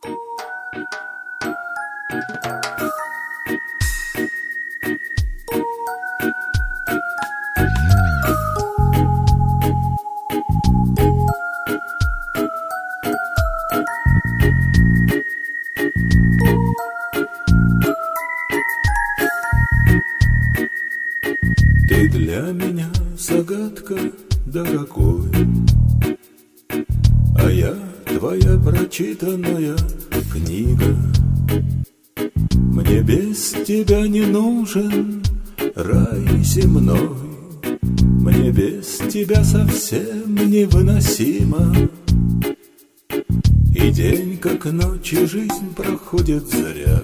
Ты для меня загадка, дорогой, а я твоя прочитанная книга. Мне без тебя не нужен рай земной, мне без тебя совсем невыносимо. И день, как ночь, и жизнь проходит зря,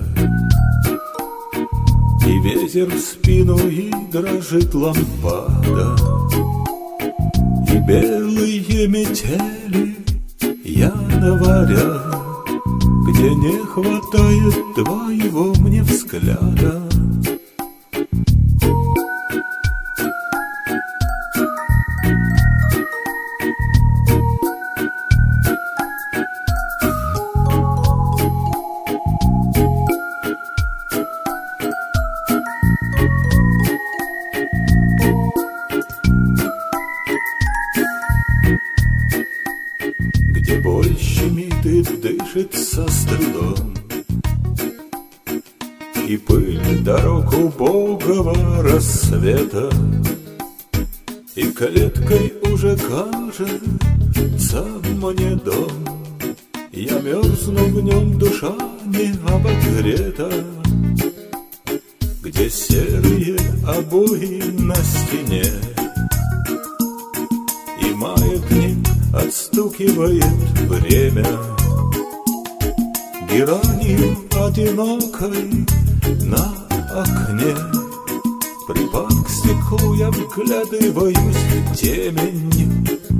и ветер в спину, и дрожит лампада, и белые метели января, где не хватает твоего мне взгляда. Где боль щемит и дышит со стыдом, и пыль дорог убогого рассвета, и клеткой уже кажется мне дом. Я мерзну в нем, душа не обогрета, где серые обои на стене, и маятник отстукивает время геранью одинокой на окне. Припав к стеклу, я вглядываюсь в темень.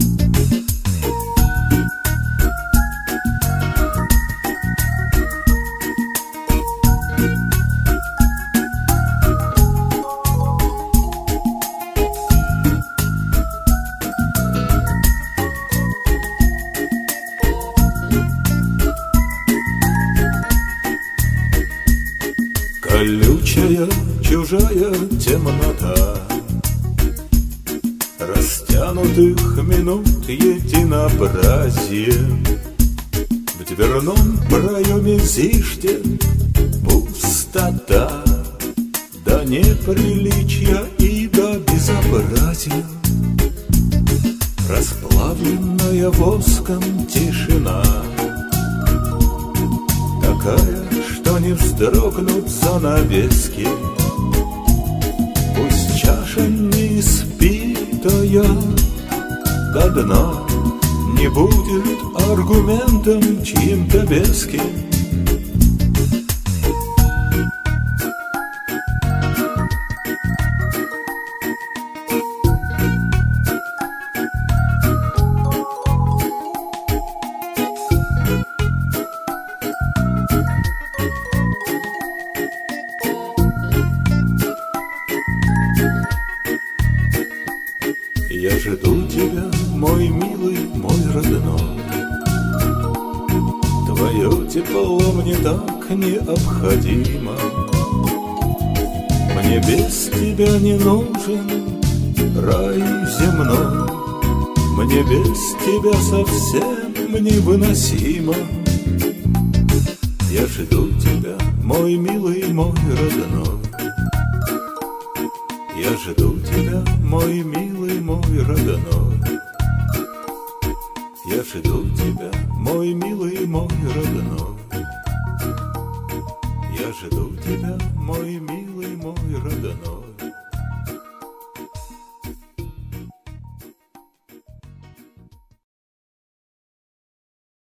Колючая чужая темнота растянутых минут единообразие. В дверном проеме зиждет пустота, до неприличия и до безобразия. Расплавленная воском тишина, такая, что не вздрогнут занавески. Пусть чаша не испитая до дна не будет аргументом чьим-то веским. Я жду тебя, мой милый, мой родной. Твое тепло мне так необходимо. Мне без тебя не нужен рай земной, мне без тебя совсем невыносимо. Я жду тебя, мой милый, мой родной. Я жду тебя, мой милый, мой родной. Я жду тебя, мой милый, мой родной.